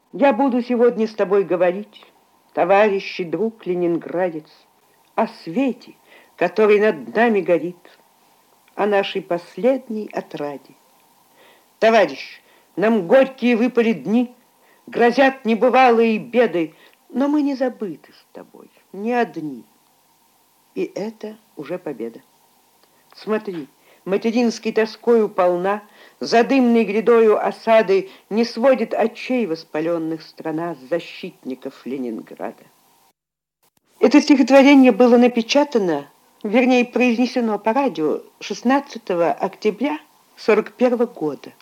Я буду сегодня с тобой говорить, товарищ и друг ленинградец, о свете, который над нами горит, о нашей последней отраде. Товарищ, нам горькие выпали дни, грозят небывалые беды, но мы не забыты с тобой, не одни. И это уже победа. Смотри, материнской тоскою полна, за дымной грядою осады не сводит очей воспаленных страна с защитников Ленинграда. Это стихотворение было напечатано, вернее, произнесено по радио 16 октября 1941 года.